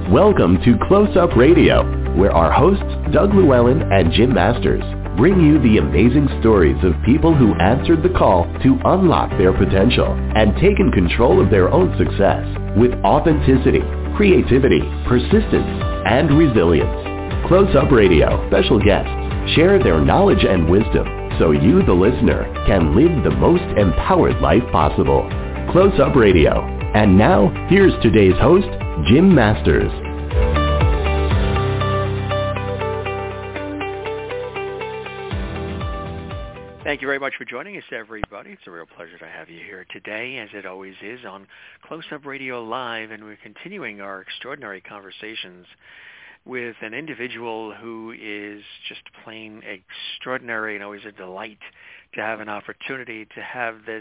Welcome to Close Up Radio, where our hosts, Doug Llewellyn and Jim Masters, bring you the amazing stories of people who answered the call to unlock their potential and taken control of their own success with authenticity, creativity, persistence, and resilience. Close Up Radio special guests share their knowledge and wisdom so you, the listener, can live the most empowered life possible. Close Up Radio. And now, here's today's host, Jim Masters. Thank you very much for joining us, everybody. It's a real pleasure to have you here today, as it always is, on Close Up Radio Live, and we're continuing our extraordinary conversations with an individual who is just plain extraordinary and always a delight to have an opportunity to have this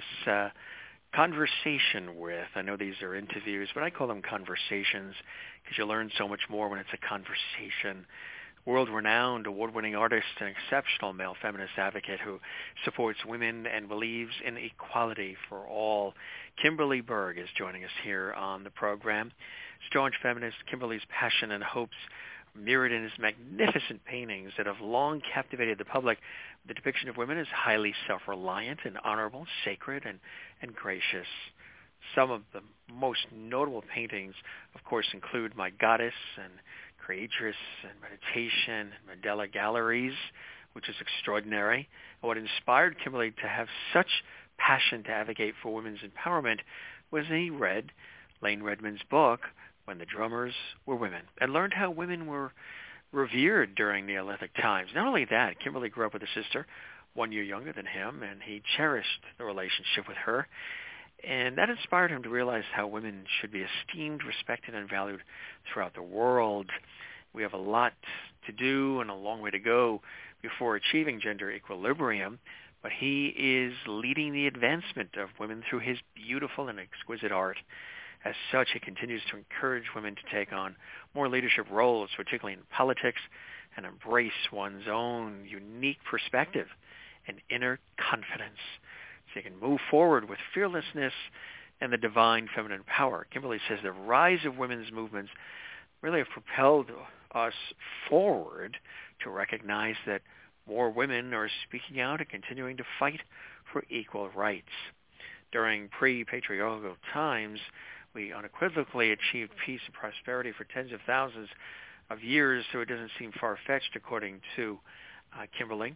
conversation with. I know these are interviews, but I call them conversations because you learn so much more when it's a conversation. World-renowned, award-winning artist and exceptional male feminist advocate who supports women and believes in equality for all. Kimberly Berg is joining us here on the program. Staunch feminist, Kimberly's passion and hopes mirrored in his magnificent paintings that have long captivated the public. The depiction of women is highly self-reliant and honorable, sacred, and gracious. Some of the most notable paintings, of course, include My Goddess and Creatress and Meditation, and Mandela Galleries, which is extraordinary. And what inspired Kimberly to have such passion to advocate for women's empowerment was he read Lane Redmond's book, When the Drummers Were Women, and learned how women were revered during Neolithic times. Not only that, Kimberly grew up with a sister 1 year younger than him, and he cherished the relationship with her. And that inspired him to realize how women should be esteemed, respected, and valued throughout the world. We have a lot to do and a long way to go before achieving gender equilibrium, but he is leading the advancement of women through his beautiful and exquisite art. As such, he continues to encourage women to take on more leadership roles, particularly in politics, and embrace one's own unique perspective and inner confidence, so you can move forward with fearlessness and the divine feminine power. Kimberly says the rise of women's movements really have propelled us forward to recognize that more women are speaking out and continuing to fight for equal rights. During pre-patriarchal times, we unequivocally achieved peace and prosperity for tens of thousands of years, so it doesn't seem far-fetched, according to Kimberly,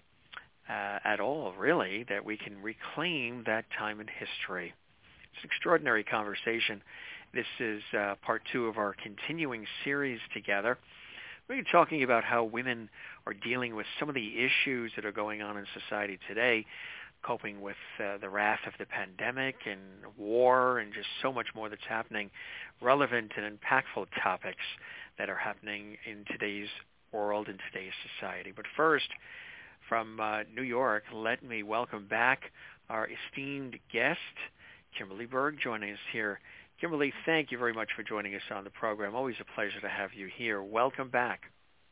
at all, really, that we can reclaim that time in history. It's an extraordinary conversation. This is part 2 of our continuing series together. We're talking about how women are dealing with some of the issues that are going on in society today, coping with the wrath of the pandemic and war and just so much more that's happening, relevant and impactful topics that are happening in today's world and today's society. But first, from New York, let me welcome back our esteemed guest, Kimberly Berg, joining us here. Kimberly, thank you very much for joining us on the program. Always a pleasure to have you here. Welcome back.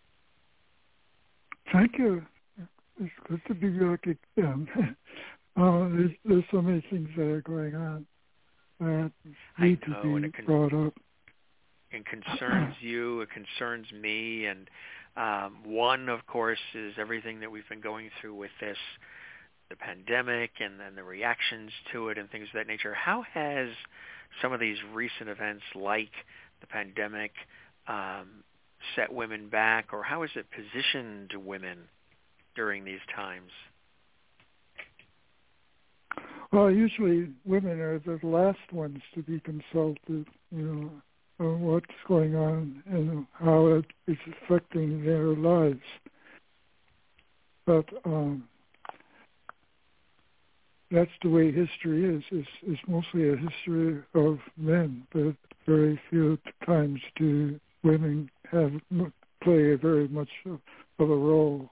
Thank you. It's good to be back again. There's so many things that are going on that need to be brought up. It concerns you. It concerns me. And one, of course, is everything that we've been going through with this, the pandemic and the reactions to it and things of that nature. How has some of these recent events like the pandemic set women back, or how has it positioned women during these times? Well, usually women are the last ones to be consulted, on what's going on and how it is affecting their lives. But that's the way history is. It's mostly a history of men, but very few times do women play very much of a role.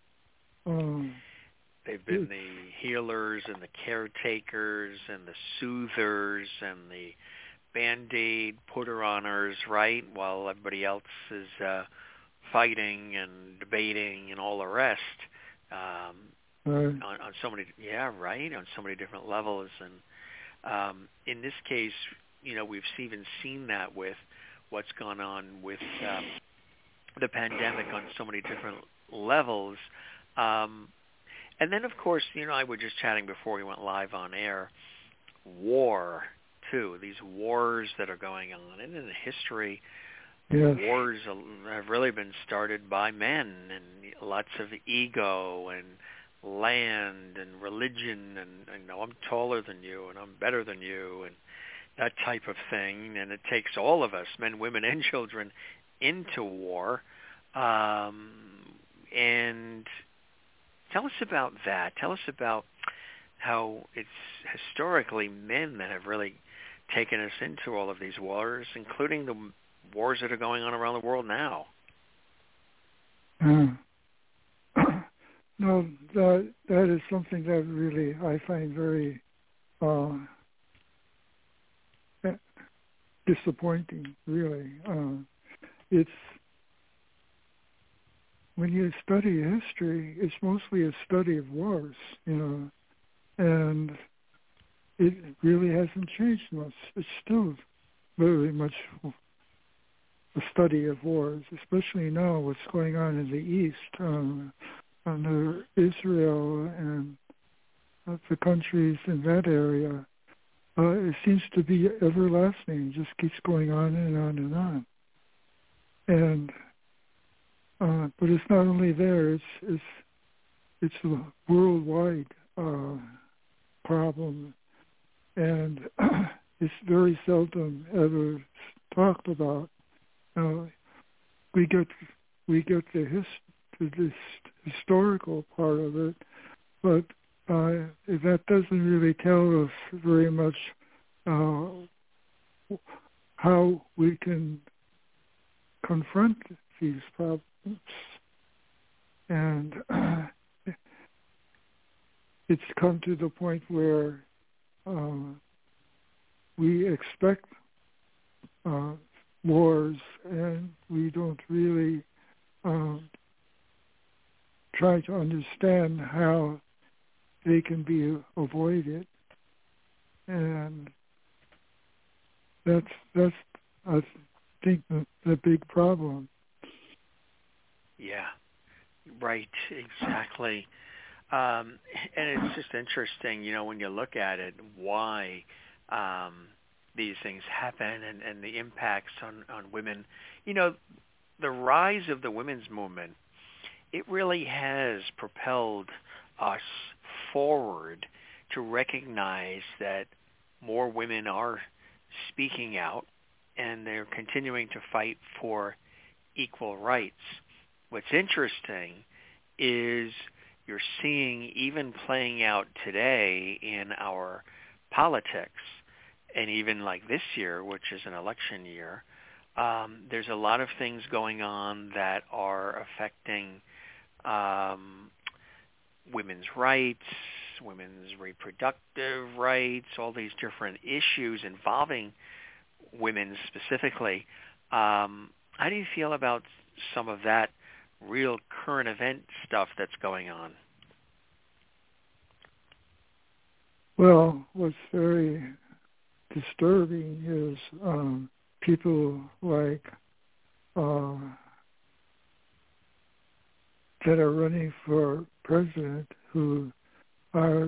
They've been the healers and the caretakers and the soothers and the Band-Aid putter-oners, right, while everybody else is fighting and debating and all the rest. On so many, on so many different levels. And in this case, we've even seen that with what's gone on with the pandemic on so many different levels. And then, of course, I was just chatting before we went live on air, war, too. These wars that are going on. And in the history, yes. Wars have really been started by men, and lots of ego and land and religion, and I'm taller than you and I'm better than you, and that type of thing. And it takes all of us, men, women, and children, into war. And tell us about that. Tell us about how it's historically men that have really taken us into all of these wars, including the wars that are going on around the world now. No, that is something that really I find very disappointing, really. It's when you study history, it's mostly a study of wars, and it really hasn't changed much. It's still very much the study of wars, especially now what's going on in the East, under Israel and the countries in that area. It seems to be everlasting. It just keeps going on and on and on. And but it's not only there. It's a worldwide problem, and it's very seldom ever talked about. We get this historical part of it, but that doesn't really tell us very much how we can confront these problems. And it's come to the point where we expect wars, and we don't really try to understand how they can be avoided. And that's I think the big problem. Yeah, right, exactly. And it's just interesting, when you look at it, why these things happen and the impacts on women. The rise of the women's movement, it really has propelled us forward to recognize that more women are speaking out and they're continuing to fight for equal rights. What's interesting is you're seeing even playing out today in our politics, and even like this year, which is an election year, there's a lot of things going on that are affecting women's rights, women's reproductive rights, all these different issues involving women specifically. How do you feel about some of that real current event stuff that's going on? Well, what's very disturbing is people like that are running for president who are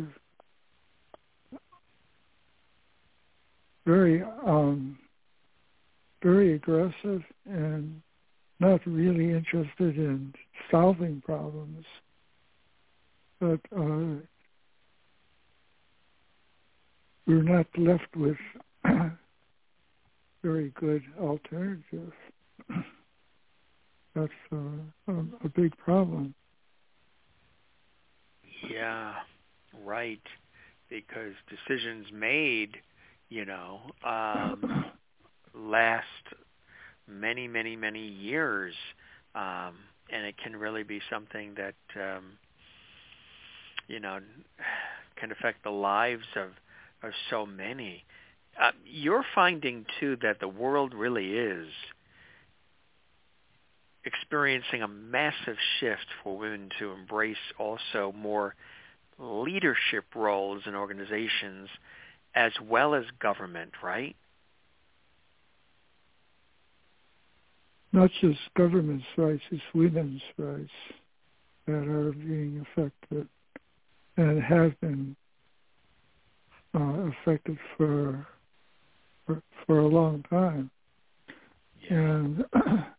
very aggressive and not really interested in solving problems, but we're not left with very good alternatives. That's a big problem. Yeah, right. Because decisions made, last many, many, many years, and it can really be something that, can affect the lives of so many. You're finding, too, that the world really is experiencing a massive shift for women to embrace also more leadership roles in organizations as well as government, right? not just government's rights, it's women's rights that are being affected and have been affected for a long time. Yeah. And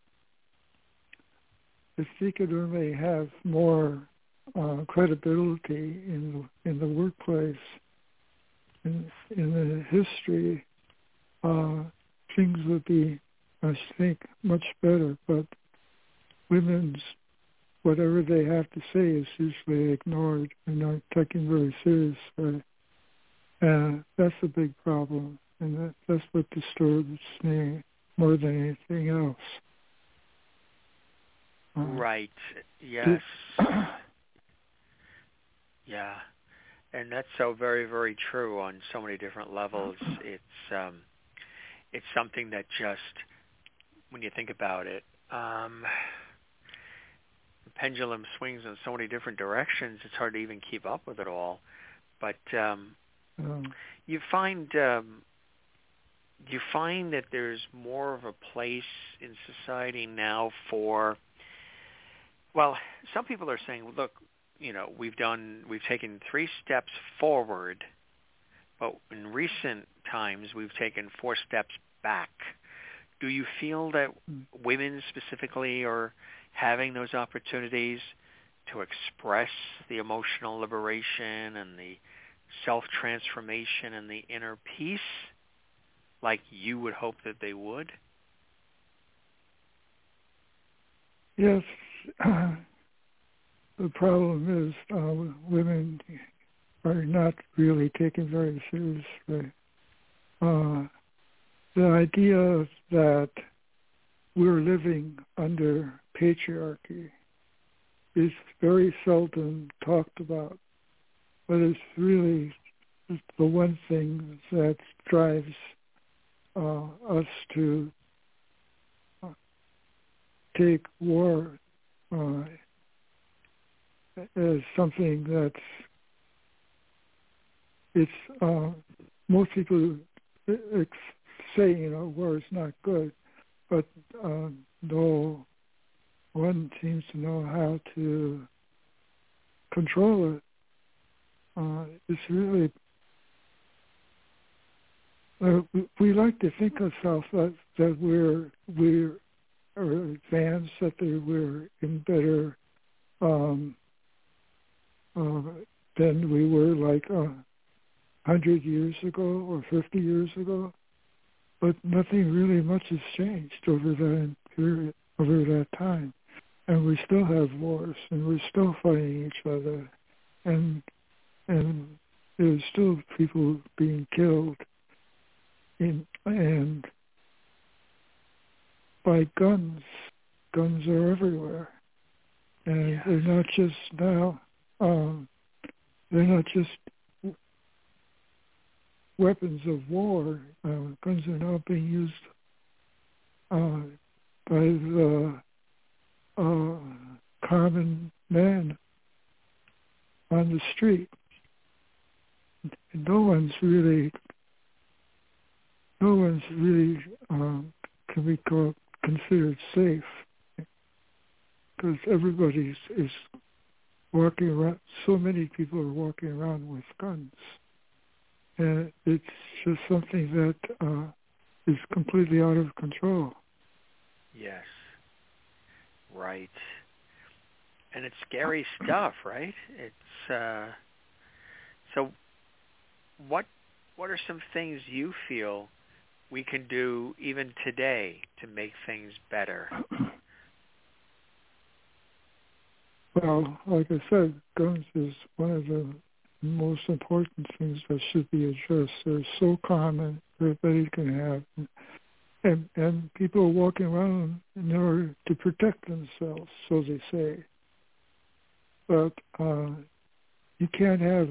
if we could only have more credibility in the workplace, in the history, things would be, I think, much better. But women's, whatever they have to say is usually ignored and not taken very seriously. And that's a big problem. And that's what disturbs me more than anything else. Right. Yes. Yeah. And that's so very, very true on so many different levels. It's something that just, when you think about it, the pendulum swings in so many different directions. It's hard to even keep up with it all. But you find that there's more of a place in society now for, well, some people are saying, look, we've taken 3 steps forward, but in recent times we've taken 4 steps back. Do you feel that women specifically are having those opportunities to express the emotional liberation and the self-transformation and the inner peace like you would hope that they would? Yes. The problem is women are not really taken very seriously. The idea that we're living under patriarchy is very seldom talked about, but it's really the one thing that drives us to take war as something most people say, war is not good, but no one seems to know how to control it. It's really, we like to think of ourselves that we're advanced, that we're in better than we were like 100 years ago or 50 years ago, but nothing really much has changed over that period, over that time, and we still have wars, and we're still fighting each other, and there's still people being killed, and by guns. Guns are everywhere, and yes. They're not just now. They're not just weapons of war. Guns are now being used by the common man on the street. And no one's really can be considered safe, because everybody is walking around. So many people are walking around with guns, and it's just something that is completely out of control. Yes, right. And it's scary stuff, right? It's so. What are some things you feel we can do even today to make things better? Well, like I said, guns is one of the most important things that should be addressed. They're so common, everybody can have. And people are walking around in order to protect themselves, so they say. But you can't have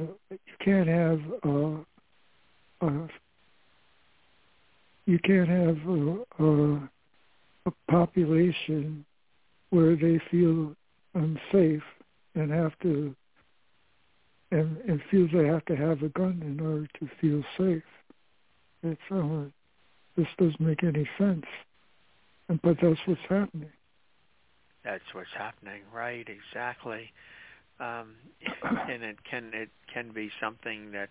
a population where they feel unsafe and have to and feel they have to have a gun in order to feel safe. This doesn't make any sense. But that's what's happening. That's what's happening, right? Exactly. And it can be something that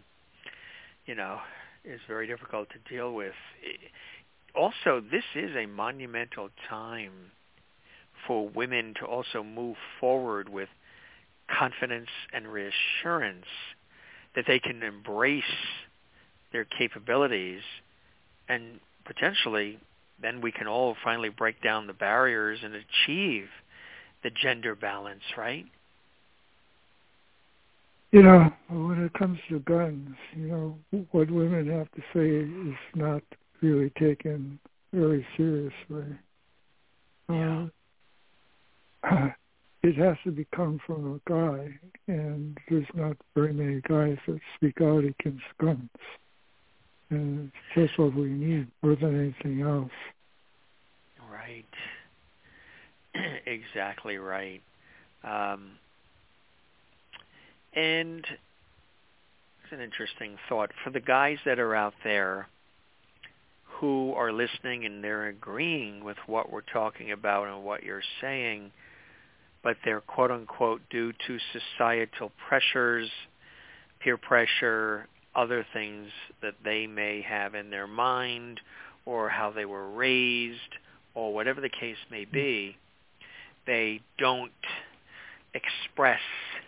is very difficult to deal with. Also, this is a monumental time for women to also move forward with confidence and reassurance that they can embrace their capabilities, and potentially then we can all finally break down the barriers and achieve the gender balance, right? When it comes to guns, what women have to say is not really taken very seriously. Yeah. It has to come from a guy, and there's not very many guys that speak out against guns. And that's what we need more than anything else. Right. Exactly right. And it's an interesting thought. For the guys that are out there who are listening and they're agreeing with what we're talking about and what you're saying, but they're quote-unquote due to societal pressures, peer pressure, other things that they may have in their mind or how they were raised or whatever the case may be, they don't express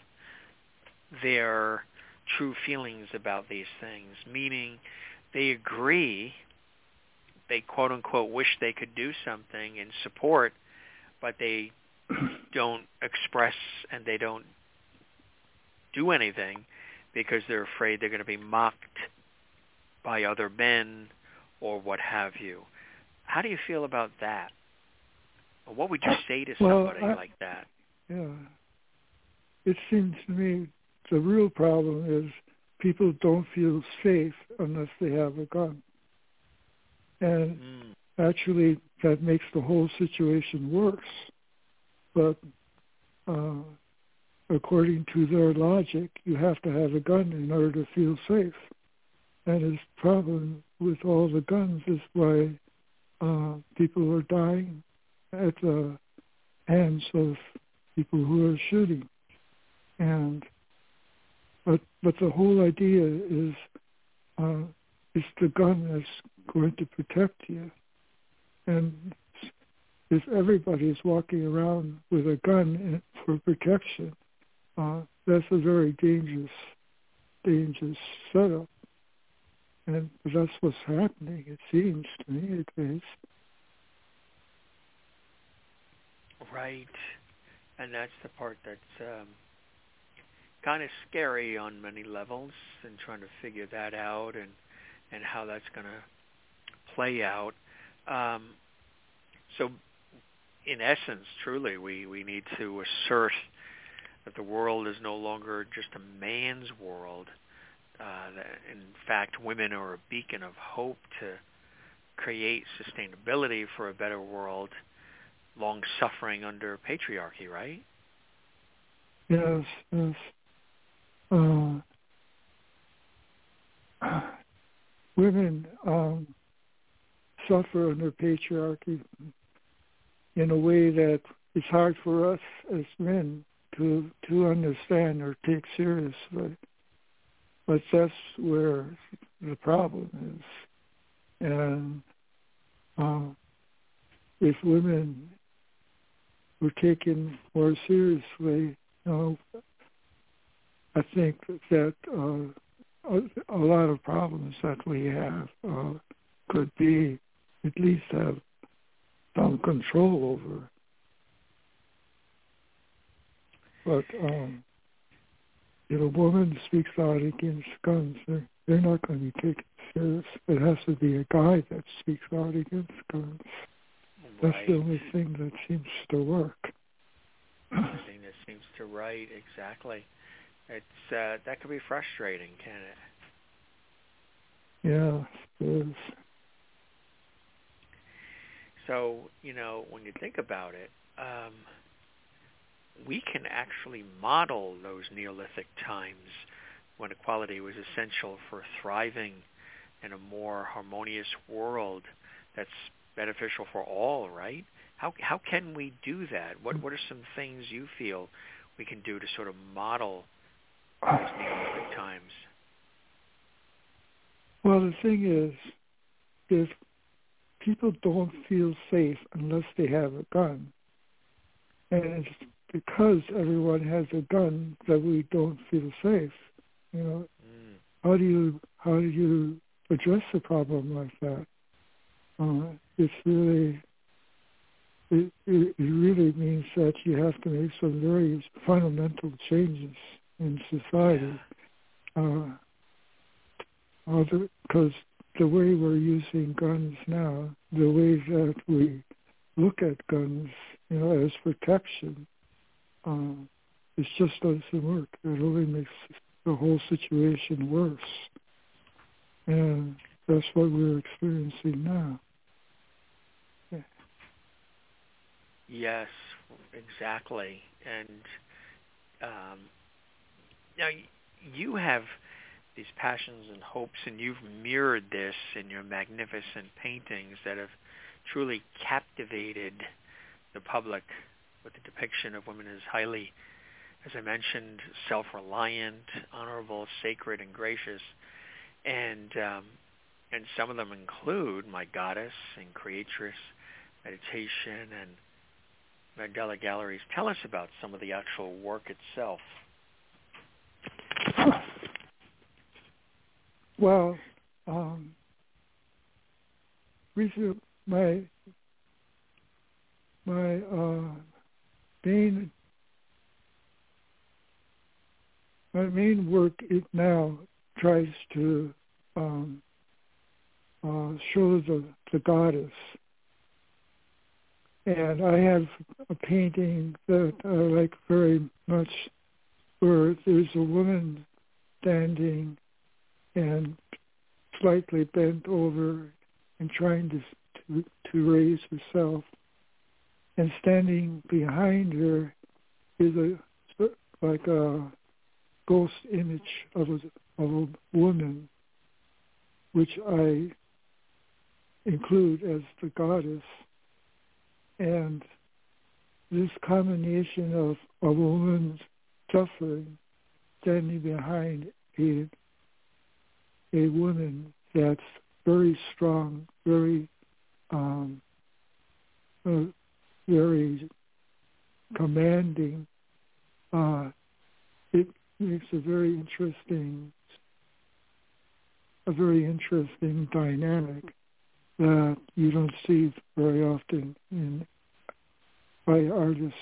their true feelings about these things, meaning they agree, they quote-unquote wish they could do something in support, but they don't express and they don't do anything because they're afraid they're going to be mocked by other men or what have you. How do you feel about that? Or what would you say to somebody like that? Yeah. It seems to me the real problem is people don't feel safe unless they have a gun. And actually that makes the whole situation worse. But according to their logic, you have to have a gun in order to feel safe. And his problem with all the guns is why people are dying at the hands of people who are shooting. And but the whole idea is the gun that's going to protect you. And if everybody is walking around with a gun for protection, that's a very dangerous setup. And that's what's happening, it seems to me, at least. Right. And that's the part that's kind of scary on many levels, and trying to figure that out and how that's going to play out. So in essence, truly, we need to assert that the world is no longer just a man's world. That in fact, women are a beacon of hope to create sustainability for a better world, long suffering under patriarchy, right? Yes. Women suffer under patriarchy in a way that it's hard for us as men to understand or take seriously. But that's where the problem is. And if women were taken more seriously, I think that a lot of problems that we have could be at least have some control over. But if a woman speaks out against guns, they're not going to be taken serious. It has to be a guy that speaks out against guns. That's the only thing that seems to work. The only thing that seems to right, exactly. It's that could be frustrating, can it? Yeah, it is. So, when you think about it, we can actually model those Neolithic times when equality was essential for thriving in a more harmonious world that's beneficial for all, right? How can we do that? What are some things you feel we can do to sort of model these Neolithic times? Well, the thing is, if people don't feel safe unless they have a gun, and it's because everyone has a gun that we don't feel safe. You know, how do you address a problem like that? It's really it really means that you have to make some very fundamental changes in society. Because the way we're using guns now, the way that we look at guns, you know, as protection, it just doesn't work. It only makes the whole situation worse. And that's what we're experiencing now. Yeah. Yes, exactly. And now you have these passions and hopes, and you've mirrored this in your magnificent paintings that have truly captivated the public with the depiction of women as highly, as I mentioned, self-reliant, honorable, sacred, and gracious. And some of them include My Goddess and Creatress, Meditation, and Mandela Galleries. Tell us about some of the actual work itself. Well, recently my main work now tries to show the goddess, and I have a painting that I like very much, where there's a woman standing and slightly bent over and trying to raise herself, and standing behind her is like a ghost image of a woman, which I include as the goddess. And this combination of a woman's suffering standing behind a woman that's very strong, very very commanding, it makes a very interesting dynamic that you don't see very often by artists.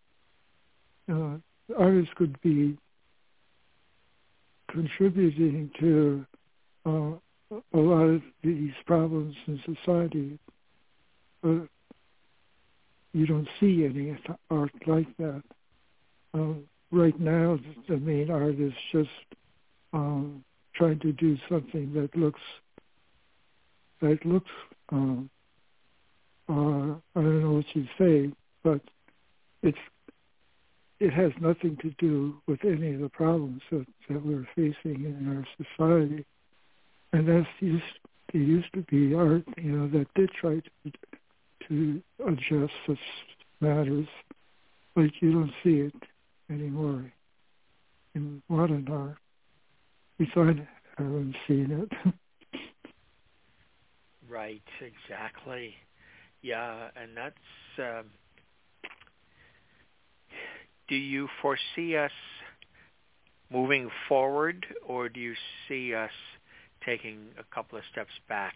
Artists could be contributing to a lot of these problems in society, but you don't see any art like that. Right now, the main art is just trying to do something that looks I don't know what you say, but it has nothing to do with any of the problems that we're facing in our society. And it used to be art, that did try to address such matters, but you don't see it anymore in modern art. At least I haven't seen it. Right, exactly. Yeah, and that's... do you foresee us moving forward, or do you see us taking a couple of steps back?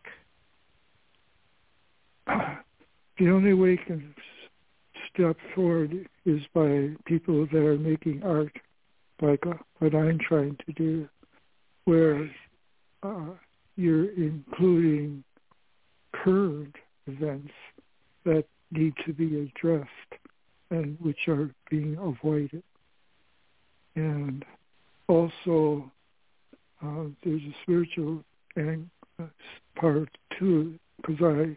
The only way we can step forward is by people that are making art, like what I'm trying to do, where you're including current events that need to be addressed and which are being avoided. And also, there's a spiritual part too, because I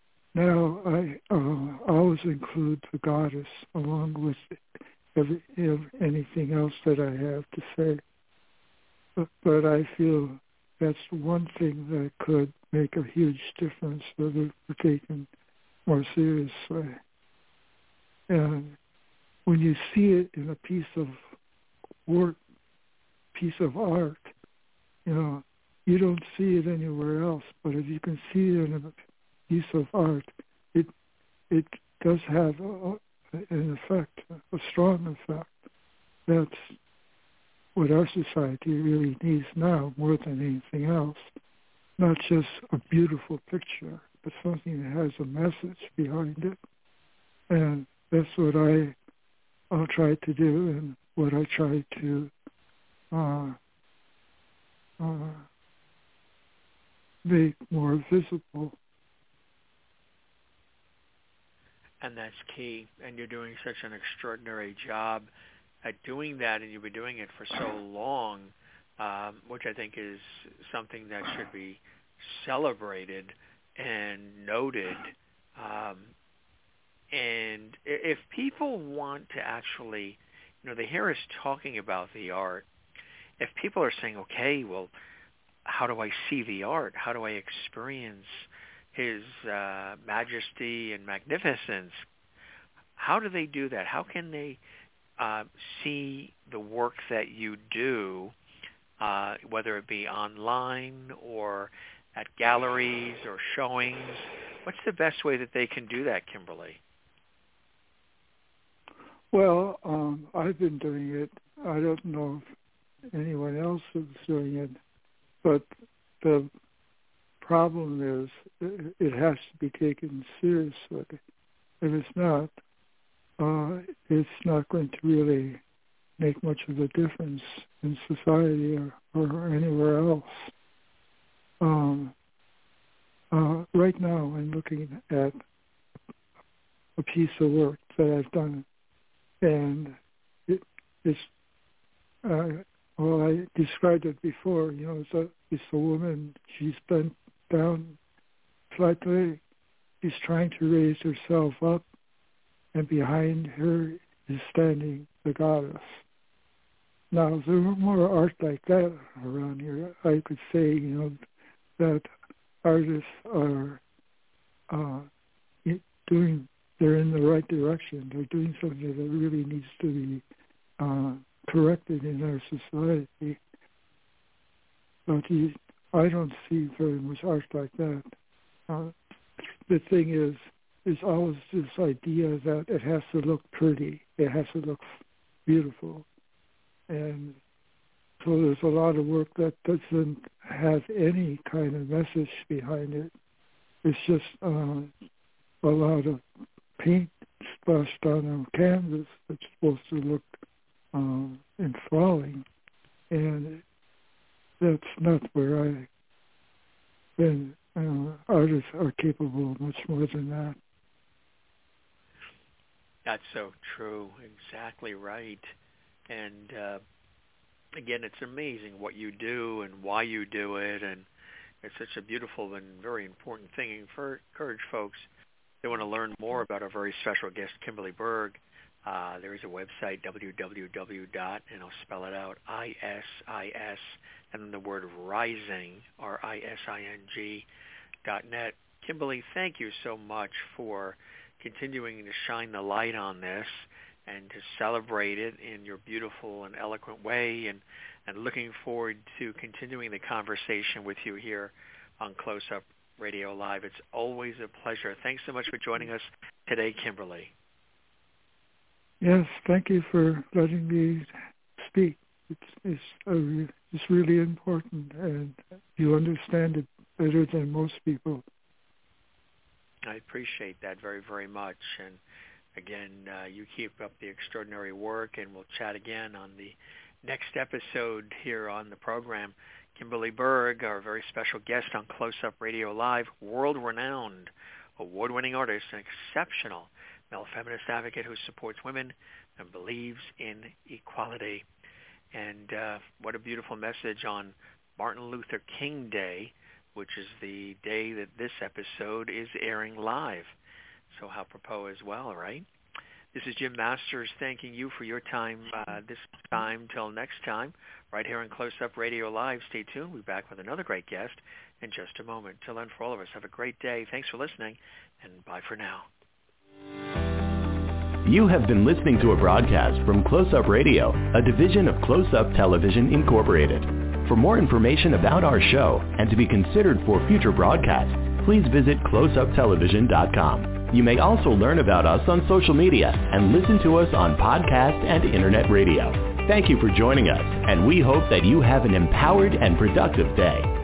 always include the goddess along with anything else that I have to say. But I feel that's one thing that could make a huge difference, whether we're taking more seriously. And when you see it in a piece of work, piece of art, you don't see it anywhere else. But if you can see it in a piece of art, it does have an effect, a strong effect. That's what our society really needs now more than anything else. Not just a beautiful picture, but something that has a message behind it. And that's what I'll try to do, and what I try to make more visible. And that's key. And you're doing such an extraordinary job at doing that, and you've been doing it for so long, which I think is something that should be celebrated and noted. And if people want to actually, they hear us talking about the art. If people are saying, okay, well, how do I see the art? How do I experience his majesty and magnificence? How do they do that? How can they see the work that you do, whether it be online or at galleries or showings? What's the best way that they can do that, Kimberly? Well, I've been doing it. I don't know if anyone else is doing it, but the problem is it has to be taken seriously. If it's not going to really make much of a difference in society or anywhere else. Right now, I'm looking at a piece of work that I've done, and it's I described it before. It's a woman. She's bent down slightly. She's trying to raise herself up, and behind her is standing the goddess. Now, if there were more art like that around here, I could say, that artists are they're in the right direction. They're doing something that really needs to be corrected in our society. But I don't see very much art like that. The thing is, there's always this idea that it has to look pretty. It has to look beautiful. And so there's a lot of work that doesn't have any kind of message behind it. It's just a lot of paint splashed on a canvas that's supposed to look enthralling. And that's not where I've been. Artists are capable of much more than that. That's so true. Exactly right. And again, it's amazing what you do and why you do it, and it's such a beautiful and very important thing. And encourage folks that want to learn more about our very special guest, Kimberly Berg. There is a website, www. and I'll spell it out, ISIS, and then the word rising, RISING.net. Kimberly, thank you so much for continuing to shine the light on this and to celebrate it in your beautiful and eloquent way, and looking forward to continuing the conversation with you here on Close Up Radio Live. It's always a pleasure. Thanks so much for joining us today, Kimberly. Yes, thank you for letting me speak. It's really important, and you understand it better than most people. I appreciate that very, very much. And again, you keep up the extraordinary work, and we'll chat again on the next episode here on the program. Kimberly Berg, our very special guest on Close Up Radio Live, world-renowned, award-winning artist, and exceptional male feminist advocate who supports women and believes in equality. And what a beautiful message on Martin Luther King Day, which is the day that this episode is airing live. So apropos as well, right? This is Jim Masters thanking you for your time this time till next time, right here on Close Up Radio Live. Stay tuned. We'll be back with another great guest in just a moment. Till then, for all of us, have a great day. Thanks for listening, and bye for now. You have been listening to a broadcast from Close Up Radio, a division of Close Up Television Incorporated. For more information about our show and to be considered for future broadcasts, please visit closeuptelevision.com. You may also learn about us on social media and listen to us on podcast and internet radio. Thank you for joining us, and we hope that you have an empowered and productive day.